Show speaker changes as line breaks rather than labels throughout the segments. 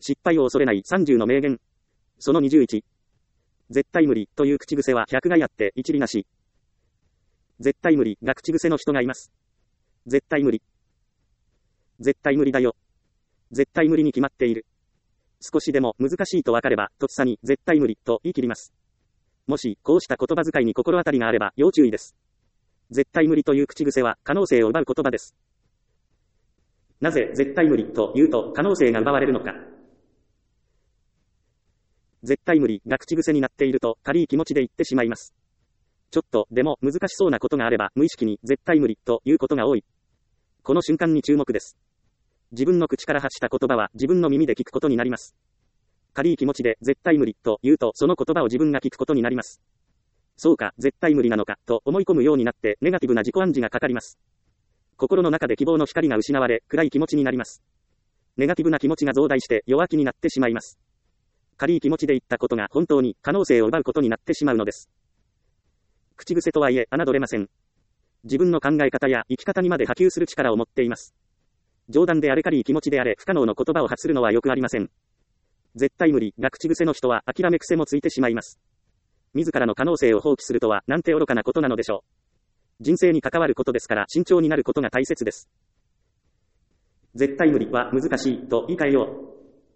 失敗を恐れない30の名言。その21。絶対無理という口癖は百害あって一理なし。絶対無理が口癖の人がいます。絶対無理。絶対無理だよ。絶対無理に決まっている。少しでも難しいと分かれば、とっさに絶対無理と言い切ります。もし、こうした言葉遣いに心当たりがあれば要注意です。絶対無理という口癖は可能性を奪う言葉です。なぜ絶対無理と言うと可能性が奪われるのか。絶対無理が口癖になっていると軽い気持ちで言ってしまいます。ちょっとでも難しそうなことがあれば無意識に絶対無理ということが多い。この瞬間に注目です。自分の口から発した言葉は自分の耳で聞くことになります。軽い気持ちで絶対無理と言うとその言葉を自分が聞くことになります。そうか、絶対無理なのかと思い込むようになってネガティブな自己暗示がかかります。心の中で希望の光が失われ暗い気持ちになります。ネガティブな気持ちが増大して弱気になってしまいます。軽い気持ちで言ったことが本当に可能性を奪うことになってしまうのです。口癖とはいえ侮れません。自分の考え方や生き方にまで波及する力を持っています。冗談であれ軽い気持ちであれ不可能の言葉を発するのはよくありません。絶対無理が口癖の人は諦め癖もついてしまいます。自らの可能性を放棄するとはなんて愚かなことなのでしょう。人生に関わることですから慎重になることが大切です。絶対無理は難しいと言い換えよう。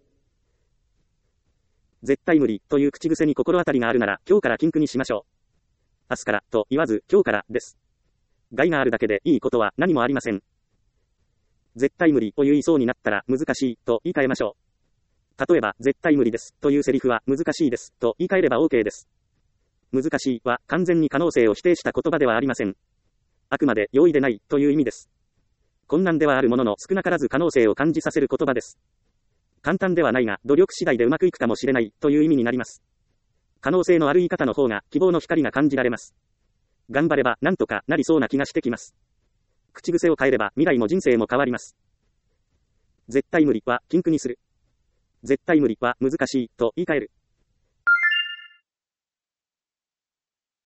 絶対無理という口癖に心当たりがあるなら今日から禁句にしましょう。明日からと言わず今日からです。害があるだけでいいことは何もありません。絶対無理を言いそうになったら難しいと言い換えましょう。例えば絶対無理ですというセリフは難しいですと言い換えれば OK です。難しいは完全に可能性を否定した言葉ではありません。あくまで容易でないという意味です。困難ではあるものの少なからず可能性を感じさせる言葉です。簡単ではないが努力次第でうまくいくかもしれないという意味になります。可能性のある言い方の方が希望の光が感じられます。頑張ればなんとかなりそうな気がしてきます。口癖を変えれば未来も人生も変わります。絶対無理は禁句にする。絶対無理は難しいと言い換える。